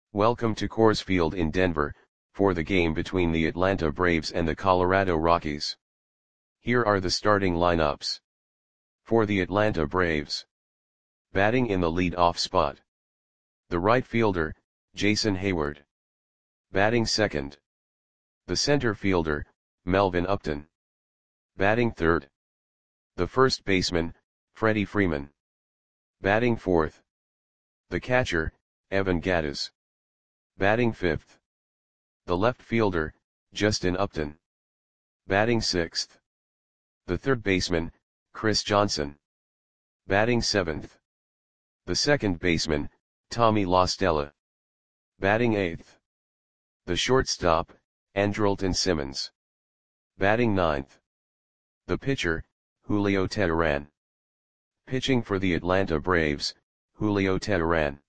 Welcome to Coors Field in Denver, for the game between the Atlanta Braves and the Colorado Rockies. Here are the starting lineups. For the Atlanta Braves. Batting in the lead-off spot. The right fielder, Jason Heyward. Batting second. The center fielder, Melvin Upton. Batting third. The first baseman, Freddie Freeman. Batting fourth. The catcher, Evan Gattis. Batting fifth. The left fielder, Justin Upton. Batting sixth. The third baseman, Chris Johnson. Batting seventh. The second baseman, Tommy La Stella. Batting eighth. The shortstop, Andrelton Simmons. Batting ninth. The pitcher, Julio Teheran. Pitching for the Atlanta Braves, Julio Teheran.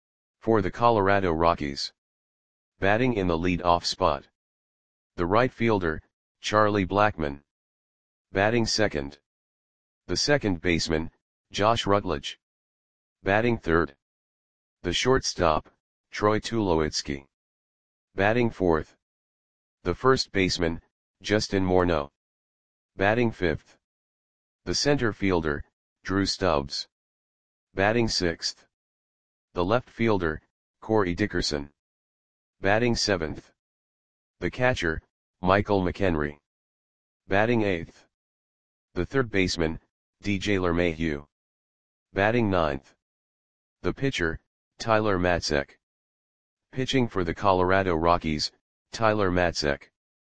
For the Colorado Rockies. Batting in the lead-off spot. The right fielder, Charlie Blackmon. Batting second. The second baseman, Josh Rutledge. Batting third. The shortstop, Troy Tulowitzki. Batting fourth. The first baseman, Justin Morneau. Batting fifth. The center fielder, Drew Stubbs. Batting sixth. The left fielder, Corey Dickerson. Batting seventh. The catcher, Michael McHenry. Batting eighth. The third baseman, DJ LeMahieu. Batting ninth. The pitcher, Tyler Matzek. Pitching for the Colorado Rockies, Tyler Matzek.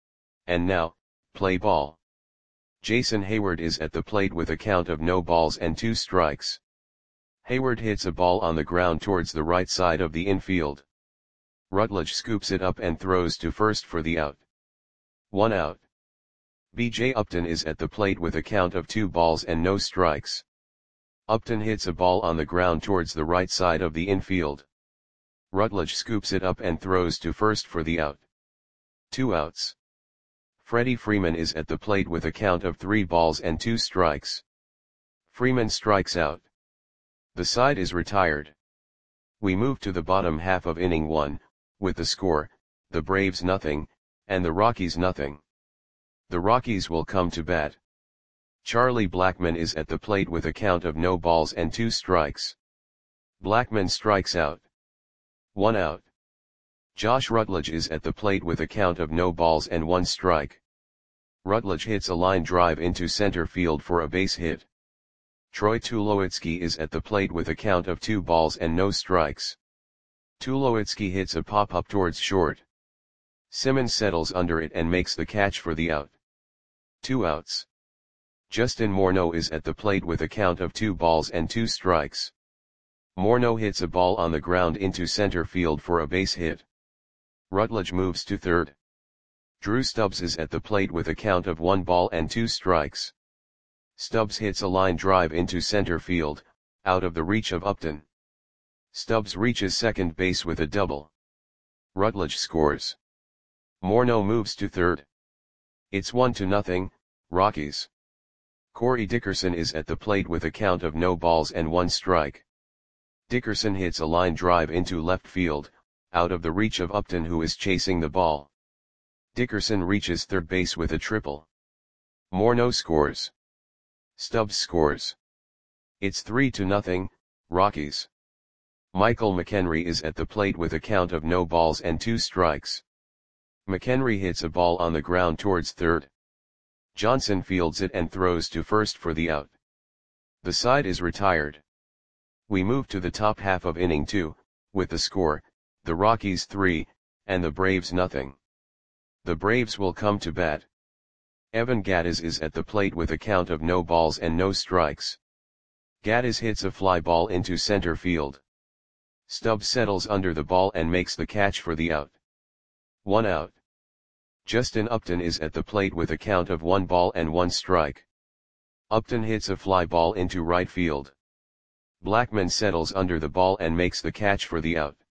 And now, play ball. Jason Heyward is at the plate with a count of no balls and 2 strikes. Heyward hits a ball on the ground towards the right side of the infield. Rutledge scoops it up and throws to first for the out. 1 out. B.J. Upton is at the plate with a count of 2 balls and no strikes. Upton hits a ball on the ground towards the right side of the infield. Rutledge scoops it up and throws to first for the out. 2 outs. Freddie Freeman is at the plate with a count of 3 balls and 2 strikes. Freeman strikes out. The side is retired. We move to the bottom half of inning 1, with the score, the Braves nothing, and the Rockies nothing. The Rockies will come to bat. Charlie Blackmon is at the plate with a count of no balls and 2 strikes. Blackmon strikes out. 1 out. Josh Rutledge is at the plate with a count of no balls and 1 strike. Rutledge hits a line drive into center field for a base hit. Troy Tulowitzki is at the plate with a count of 2 balls and no strikes. Tulowitzki hits a pop-up towards short. Simmons settles under it and makes the catch for the out. 2 outs. Justin Morneau is at the plate with a count of 2 balls and 2 strikes. Morneau hits a ball on the ground into center field for a base hit. Rutledge moves to third. Drew Stubbs is at the plate with a count of 1 ball and 2 strikes. Stubbs hits a line drive into center field, out of the reach of Upton. Stubbs reaches second base with a double. Rutledge scores. Morneau moves to third. It's 1-0, Rockies. Corey Dickerson is at the plate with a count of no balls and 1 strike. Dickerson hits a line drive into left field, out of the reach of Upton who is chasing the ball. Dickerson reaches third base with a triple. Morneau scores. Stubbs scores. It's 3-0, Rockies. Michael McHenry is at the plate with a count of no balls and 2 strikes. McHenry hits a ball on the ground towards third. Johnson fields it and throws to first for the out. The side is retired. We move to the top half of inning 2, with the score, the Rockies 3, and the Braves nothing. The Braves will come to bat. Evan Gattis is at the plate with a count of no balls and no strikes. Gattis hits a fly ball into center field. Stubbs settles under the ball and makes the catch for the out. 1 out. Justin Upton is at the plate with a count of 1 ball and 1 strike. Upton hits a fly ball into right field. Blackmon settles under the ball and makes the catch for the out.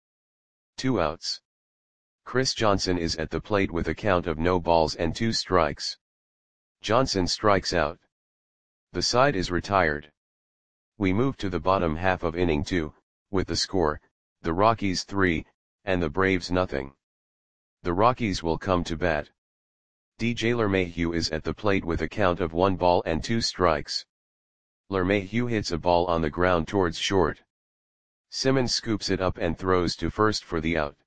2 outs. Chris Johnson is at the plate with a count of no balls and 2 strikes. Johnson strikes out. The side is retired. We move to the bottom half of inning 2, with the score, the Rockies 3, and the Braves nothing. The Rockies will come to bat. DJ LeMahieu is at the plate with a count of 1 ball and 2 strikes. LeMahieu hits a ball on the ground towards short. Simmons scoops it up and throws to first for the out.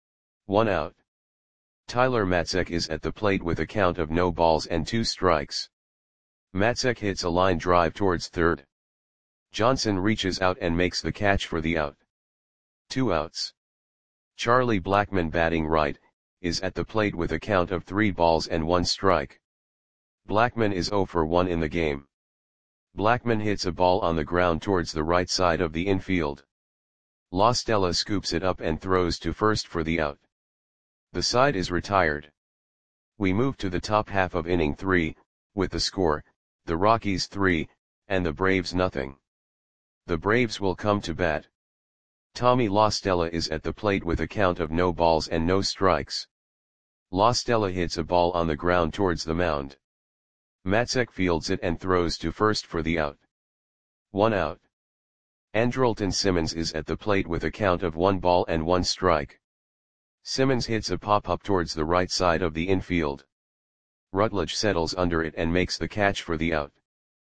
1 out. Tyler Matzek is at the plate with a count of no balls and 2 strikes. Matzek hits a line drive towards third. Johnson reaches out and makes the catch for the out. 2 outs. Charlie Blackmon, batting right, is at the plate with a count of 3 balls and 1 strike. Blackmon is 0 for 1 in the game. Blackmon hits a ball on the ground towards the right side of the infield. La Stella scoops it up and throws to first for the out. The side is retired. We move to the top half of inning 3, with the score, the Rockies 3, and the Braves nothing. The Braves will come to bat. Tommy La Stella is at the plate with a count of no balls and no strikes. La Stella hits a ball on the ground towards the mound. Matzek fields it and throws to first for the out. 1 out. Andrelton Simmons is at the plate with a count of 1 ball and 1 strike. Simmons hits a pop-up towards the right side of the infield. Rutledge settles under it and makes the catch for the out.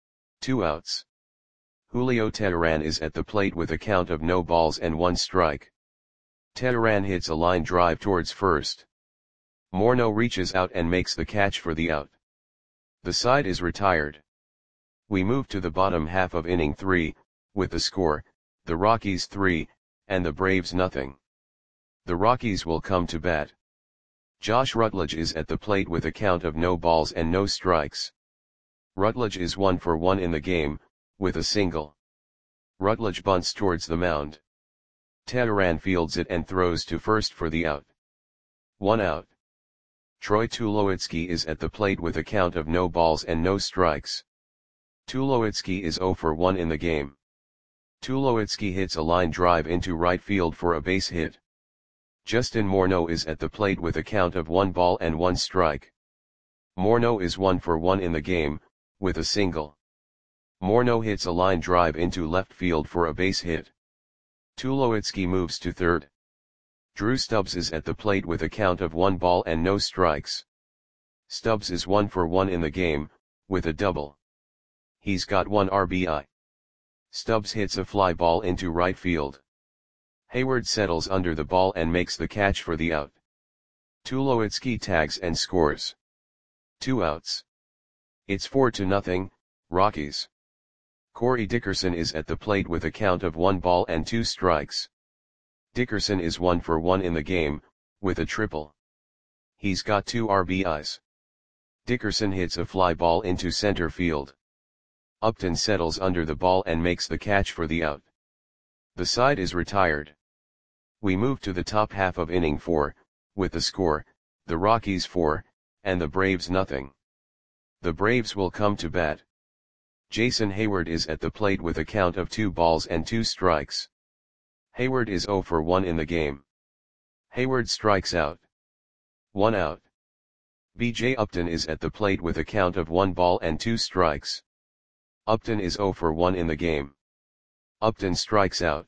2 outs. Julio Teheran is at the plate with a count of no balls and 1 strike. Teheran hits a line drive towards first. Morneau reaches out and makes the catch for the out. The side is retired. We move to the bottom half of inning 3, with the score, the Rockies 3, and the Braves nothing. The Rockies will come to bat. Josh Rutledge is at the plate with a count of no balls and no strikes. Rutledge is 1 for 1 in the game, with a single. Rutledge bunts towards the mound. Teheran fields it and throws to first for the out. 1 out. Troy Tulowitzki is at the plate with a count of no balls and no strikes. Tulowitzki is 0 for 1 in the game. Tulowitzki hits a line drive into right field for a base hit. Justin Morneau is at the plate with a count of 1 ball and 1 strike. Morneau is 1 for 1 in the game, with a single. Morneau hits a line drive into left field for a base hit. Tulowitzki moves to third. Drew Stubbs is at the plate with a count of 1 ball and no strikes. Stubbs is 1 for 1 in the game, with a double. He's got 1 RBI. Stubbs hits a fly ball into right field. Hayward settles under the ball and makes the catch for the out. Tulowitzki tags and scores. 2 outs. It's 4-0, Rockies. Corey Dickerson is at the plate with a count of 1 ball and 2 strikes. Dickerson is 1 for 1 in the game, with a triple. He's got 2 RBIs. Dickerson hits a fly ball into center field. Upton settles under the ball and makes the catch for the out. The side is retired. We move to the top half of inning 4, with the score, the Rockies 4, and the Braves nothing. The Braves will come to bat. Jason Hayward is at the plate with a count of 2 balls and 2 strikes. Hayward is 0 for 1 in the game. Hayward strikes out. 1 out. B.J. Upton is at the plate with a count of 1 ball and 2 strikes. Upton is 0 for 1 in the game. Upton strikes out.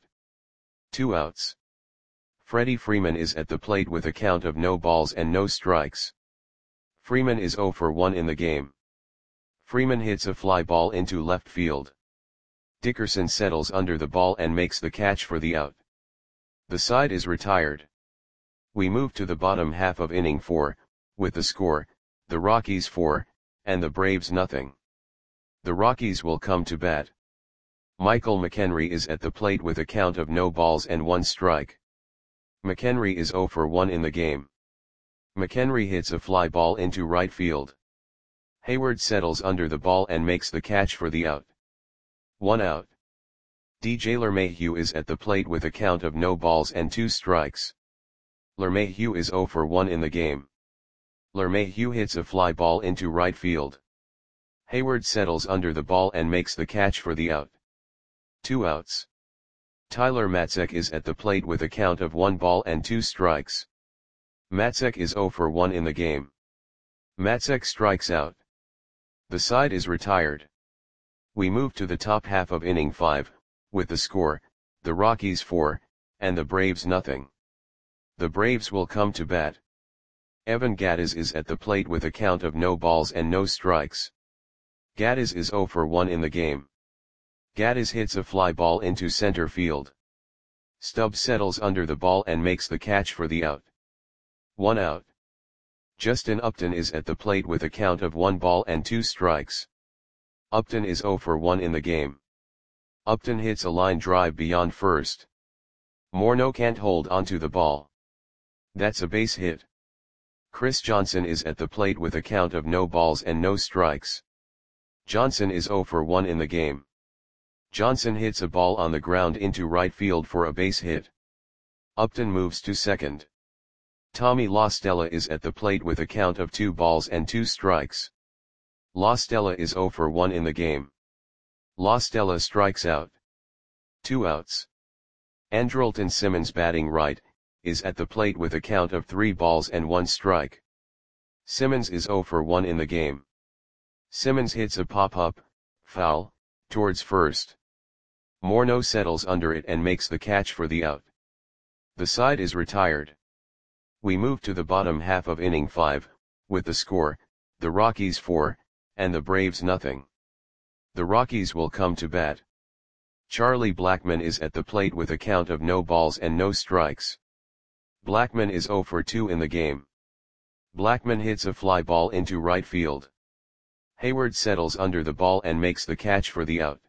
2 outs. Freddie Freeman is at the plate with a count of no balls and no strikes. Freeman is 0 for 1 in the game. Freeman hits a fly ball into left field. Dickerson settles under the ball and makes the catch for the out. The side is retired. We move to the bottom half of inning 4, with the score, the Rockies 4, and the Braves nothing. The Rockies will come to bat. Michael McHenry is at the plate with a count of no balls and 1 strike. McHenry is 0 for 1 in the game. McHenry hits a fly ball into right field. Hayward settles under the ball and makes the catch for the out. 1 out. DJ LeMahieu is at the plate with a count of no balls and 2 strikes. LeMahieu is 0 for 1 in the game. LeMahieu hits a fly ball into right field. Hayward settles under the ball and makes the catch for the out. 2 outs. Tyler Matzek is at the plate with a count of 1 ball and 2 strikes. Matzek is 0 for 1 in the game. Matzek strikes out. The side is retired. We move to the top half of inning 5, with the score, the Rockies 4, and the Braves nothing. The Braves will come to bat. Evan Gattis is at the plate with a count of no balls and no strikes. Gattis is 0 for 1 in the game. Gattis hits a fly ball into center field. Stubbs settles under the ball and makes the catch for the out. 1 out. Justin Upton is at the plate with a count of 1 ball and 2 strikes. Upton is 0 for 1 in the game. Upton hits a line drive beyond first. Morneau can't hold onto the ball. That's a base hit. Chris Johnson is at the plate with a count of no balls and no strikes. Johnson is 0 for 1 in the game. Johnson hits a ball on the ground into right field for a base hit. Upton moves to second. Tommy La Stella is at the plate with a count of 2 balls and 2 strikes. La Stella is 0 for 1 in the game. La Stella strikes out. 2 outs. Andrelton Simmons, batting right, is at the plate with a count of 3 balls and 1 strike. Simmons is 0 for 1 in the game. Simmons hits a pop-up, foul, towards first. Morneau settles under it and makes the catch for the out. The side is retired. We move to the bottom half of inning 5, with the score, the Rockies 4, and the Braves nothing. The Rockies will come to bat. Charlie Blackmon is at the plate with a count of no balls and no strikes. Blackmon is 0 for 2 in the game. Blackmon hits a fly ball into right field. Hayward settles under the ball and makes the catch for the out.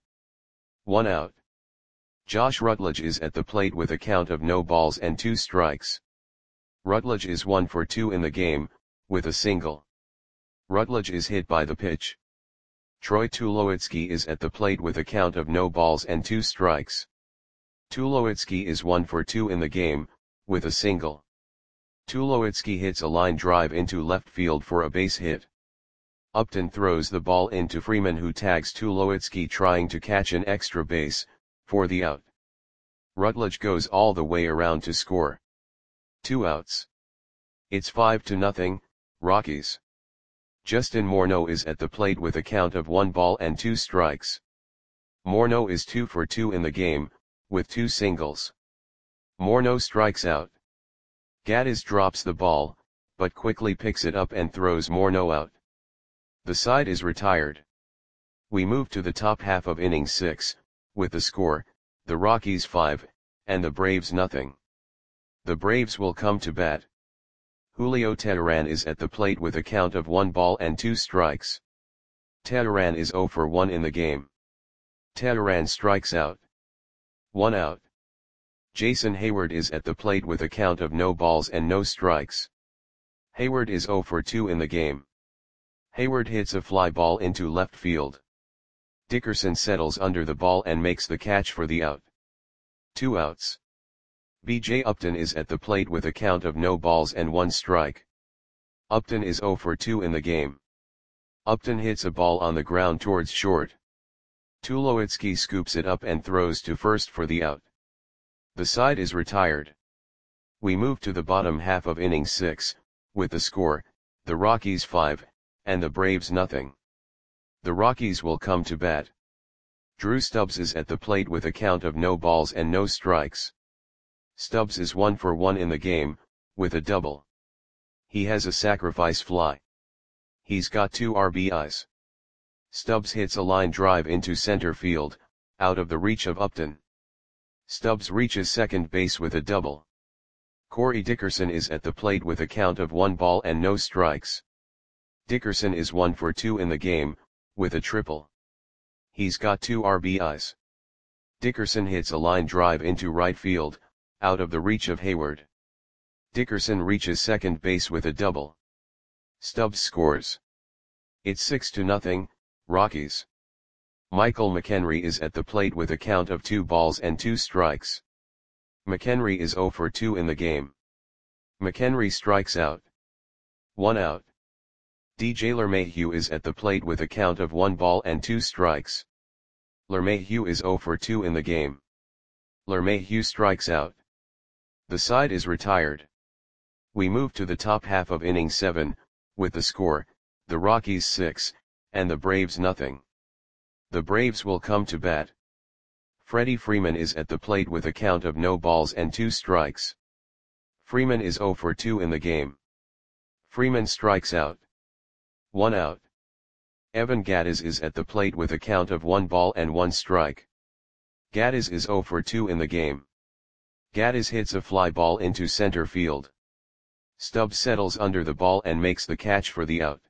1 out. Josh Rutledge is at the plate with a count of no balls and 2 strikes. Rutledge is 1 for 2 in the game, with a single. Rutledge is hit by the pitch. Troy Tulowitzki is at the plate with a count of no balls and 2 strikes. Tulowitzki is 1 for 2 in the game, with a single. Tulowitzki hits a line drive into left field for a base hit. Upton throws the ball into Freeman, who tags Tulowitzki trying to catch an extra base, for the out. Rutledge goes all the way around to score. 2 outs. It's 5-0, Rockies. Justin Morneau is at the plate with a count of 1 ball and 2 strikes. Morneau is 2 for 2 in the game, with 2 singles. Morneau strikes out. Gattis drops the ball, but quickly picks it up and throws Morneau out. The side is retired. We move to the top half of inning 6, with the score, the Rockies 5, and the Braves nothing. The Braves will come to bat. Julio Teheran is at the plate with a count of 1 ball and 2 strikes. Teheran is 0 for 1 in the game. Teheran strikes out. 1 out. Jason Hayward is at the plate with a count of no balls and no strikes. Hayward is 0 for 2 in the game. Hayward hits a fly ball into left field. Dickerson settles under the ball and makes the catch for the out. 2 outs. B.J. Upton is at the plate with a count of no balls and 1 strike. Upton is 0 for 2 in the game. Upton hits a ball on the ground towards short. Tulowitzki scoops it up and throws to first for the out. The side is retired. We move to the bottom half of inning 6, with the score, the Rockies 5, and the Braves nothing. The Rockies will come to bat. Drew Stubbs is at the plate with a count of no balls and no strikes. Stubbs is 1 for 1 in the game, with a double. He has a sacrifice fly. He's got 2 RBIs. Stubbs hits a line drive into center field, out of the reach of Upton. Stubbs reaches second base with a double. Corey Dickerson is at the plate with a count of 1 ball and no strikes. Dickerson is 1 for 2 in the game, with a triple. He's got 2 RBIs. Dickerson hits a line drive into right field, out of the reach of Hayward. Dickerson reaches second base with a double. Stubbs scores. It's 6-0, Rockies. Michael McHenry is at the plate with a count of 2 balls and 2 strikes. McHenry is 0 for 2 in the game. McHenry strikes out. 1 out. DJ LeMahieu is at the plate with a count of 1 ball and 2 strikes. LeMahieu is 0 for 2 in the game. LeMahieu strikes out. The side is retired. We move to the top half of inning 7, with the score, the Rockies 6, and the Braves nothing. The Braves will come to bat. Freddie Freeman is at the plate with a count of no balls and 2 strikes. Freeman is 0 for 2 in the game. Freeman strikes out. 1 out. Evan Gattis is at the plate with a count of 1 ball and 1 strike. Gattis is 0 for 2 in the game. Gattis hits a fly ball into center field. Stubbs settles under the ball and makes the catch for the out.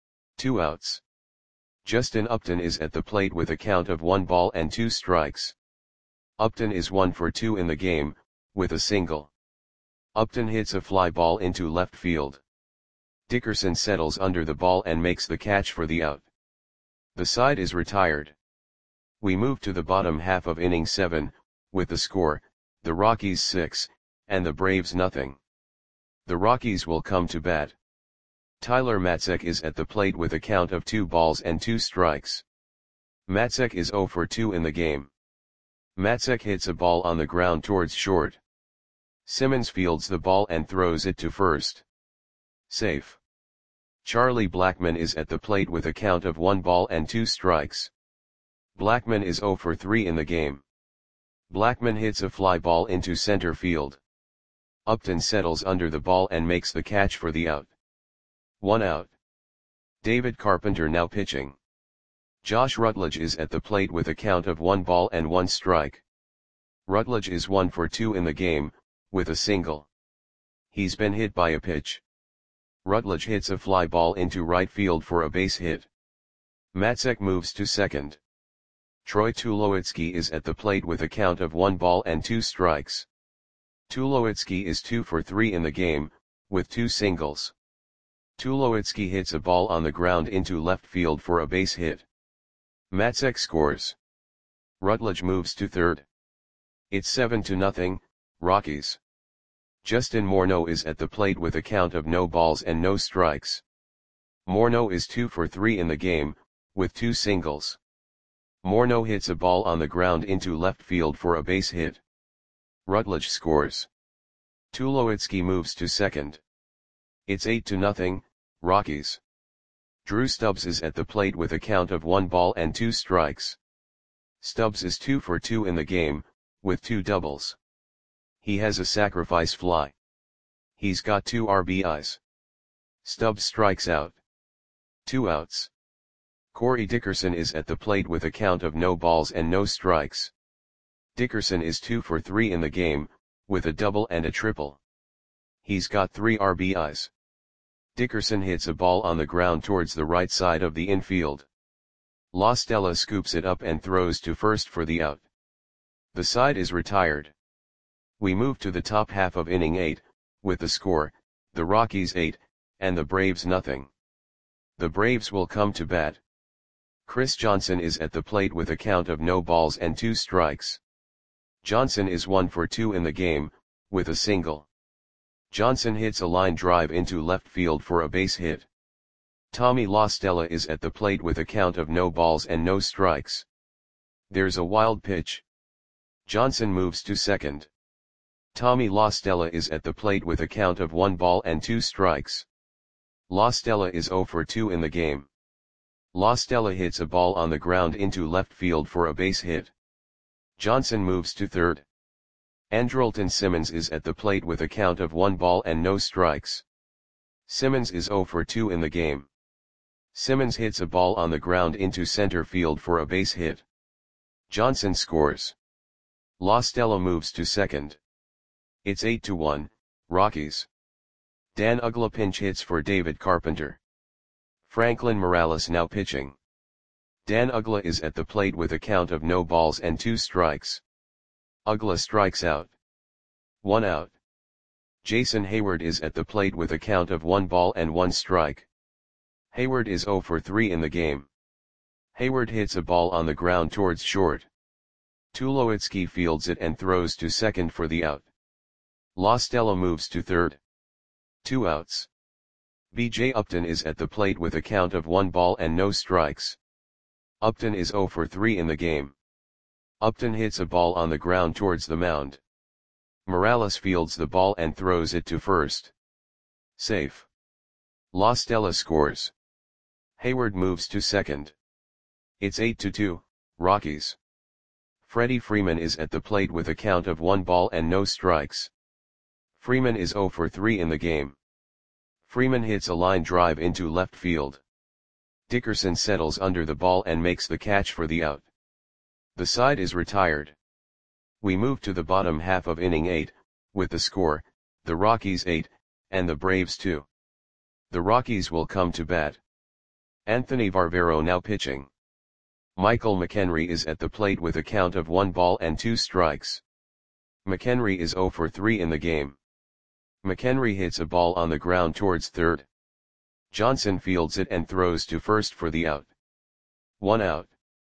2 outs. Justin Upton is at the plate with a count of 1 ball and 2 strikes. Upton is 1 for 2 in the game, with a single. Upton hits a fly ball into left field. Dickerson settles under the ball and makes the catch for the out. The side is retired. We move to the bottom half of inning 7, with the score, the Rockies 6, and the Braves nothing. The Rockies will come to bat. Tyler Matzek is at the plate with a count of 2 balls and 2 strikes. Matzek is 0 for 2 in the game. Matzek hits a ball on the ground towards short. Simmons fields the ball and throws it to first. Safe. Charlie Blackmon is at the plate with a count of 1 ball and 2 strikes. Blackmon is 0 for 3 in the game. Blackmon hits a fly ball into center field. Upton settles under the ball and makes the catch for the out. 1 out. David Carpenter now pitching. Josh Rutledge is at the plate with a count of 1 ball and 1 strike. Rutledge is 1 for 2 in the game, with a single. He's been hit by a pitch. Rutledge hits a fly ball into right field for a base hit. Matzek moves to second. Troy Tulowitzki is at the plate with a count of 1 ball and 2 strikes. Tulowitzki is 2 for 3 in the game, with 2 singles. Tulowitzki hits a ball on the ground into left field for a base hit. Matzek scores. Rutledge moves to third. It's 7-0, Rockies. Justin Morneau is at the plate with a count of no balls and no strikes. Morneau is 2 for 3 in the game, with 2 singles. Morneau hits a ball on the ground into left field for a base hit. Rutledge scores. Tulowitzki moves to second. It's 8-0, Rockies. Drew Stubbs is at the plate with a count of 1 ball and 2 strikes. Stubbs is 2 for 2 in the game, with 2 doubles. He has a sacrifice fly. He's got 2 RBIs. Stubbs strikes out. 2 outs. Corey Dickerson is at the plate with a count of no balls and no strikes. Dickerson is 2 for 3 in the game, with a double and a triple. He's got 3 RBIs. Dickerson hits a ball on the ground towards the right side of the infield. La Stella scoops it up and throws to first for the out. The side is retired. We move to the top half of inning 8, with the score, the Rockies 8, and the Braves nothing. The Braves will come to bat. Chris Johnson is at the plate with a count of no balls and 2 strikes. Johnson is 1 for 2 in the game, with a single. Johnson hits a line drive into left field for a base hit. Tommy La Stella is at the plate with a count of no balls and no strikes. There's a wild pitch. Johnson moves to second. Tommy La Stella is at the plate with a count of 1 ball and 2 strikes. La Stella is 0 for 2 in the game. La Stella hits a ball on the ground into left field for a base hit. Johnson moves to third. Andrelton Simmons is at the plate with a count of 1 ball and no strikes. Simmons is 0 for 2 in the game. Simmons hits a ball on the ground into center field for a base hit. Johnson scores. La Stella moves to second. It's 8-1, Rockies. Dan Uggla pinch hits for David Carpenter. Franklin Morales now pitching. Dan Uggla is at the plate with a count of no balls and 2 strikes. Uggla strikes out. 1 out. Jason Hayward is at the plate with a count of 1 ball and 1 strike. Hayward is 0 for 3 in the game. Hayward hits a ball on the ground towards short. Tulowitzki fields it and throws to second for the out. La Stella moves to third. 2 outs. B.J. Upton is at the plate with a count of 1 ball and no strikes. Upton is 0 for 3 in the game. Upton hits a ball on the ground towards the mound. Morales fields the ball and throws it to first. Safe. La Stella scores. Hayward moves to second. It's 8-2, Rockies. Freddie Freeman is at the plate with a count of 1 ball and no strikes. Freeman is 0 for 3 in the game. Freeman hits a line drive into left field. Dickerson settles under the ball and makes the catch for the out. The side is retired. We move to the bottom half of inning 8, with the score, the Rockies 8, and the Braves 2. The Rockies will come to bat. Anthony Varvero now pitching. Michael McHenry is at the plate with a count of 1 ball and 2 strikes. McHenry is 0 for 3 in the game. McHenry hits a ball on the ground towards third. Johnson fields it and throws to first for the out. 1 out.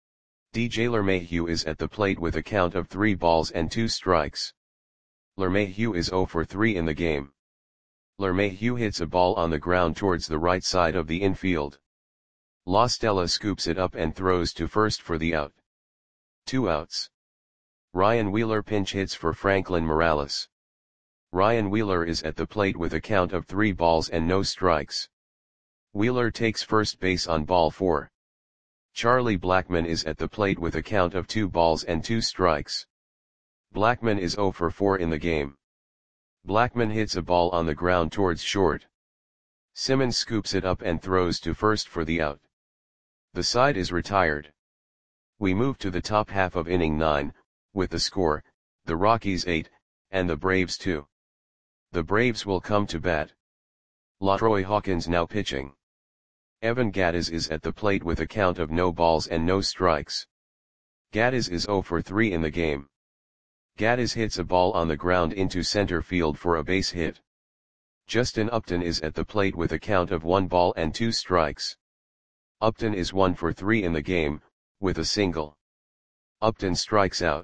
DJ LeMahieu is at the plate with a count of 3 balls and 2 strikes. LeMahieu is 0 for 3 in the game. LeMahieu hits a ball on the ground towards the right side of the infield. La Stella scoops it up and throws to first for the out. 2 outs. Ryan Wheeler pinch hits for Franklin Morales. Ryan Wheeler is at the plate with a count of 3 balls and no strikes. Wheeler takes first base on ball 4. Charlie Blackmon is at the plate with a count of 2 balls and 2 strikes. Blackmon is 0 for 4 in the game. Blackmon hits a ball on the ground towards short. Simmons scoops it up and throws to first for the out. The side is retired. We move to the top half of inning 9, with the score, the Rockies 8, and the Braves 2. The Braves will come to bat. LaTroy Hawkins now pitching. Evan Gattis is at the plate with a count of no balls and no strikes. Gattis is 0 for 3 in the game. Gattis hits a ball on the ground into center field for a base hit. Justin Upton is at the plate with a count of 1 ball and 2 strikes. Upton is 1 for 3 in the game, with a single. Upton strikes out.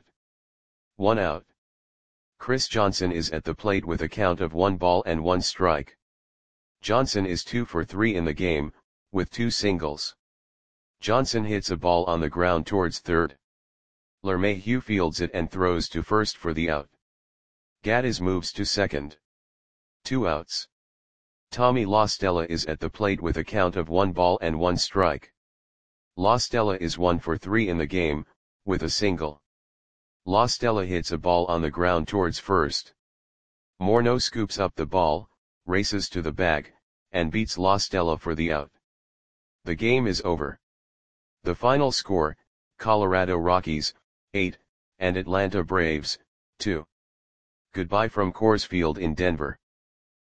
1 out. Chris Johnson is at the plate with a count of 1 ball and 1 strike. Johnson is 2 for 3 in the game, with 2 singles. Johnson hits a ball on the ground towards third. LeMahieu fields it and throws to first for the out. Gattis moves to second. 2 outs. Tommy La Stella is at the plate with a count of 1 ball and 1 strike. La Stella is 1 for 3 in the game, with a single. La Stella hits a ball on the ground towards first. Morneau scoops up the ball, races to the bag, and beats La Stella for the out. The game is over. The final score, Colorado Rockies, 8, and Atlanta Braves, 2. Goodbye from Coors Field in Denver.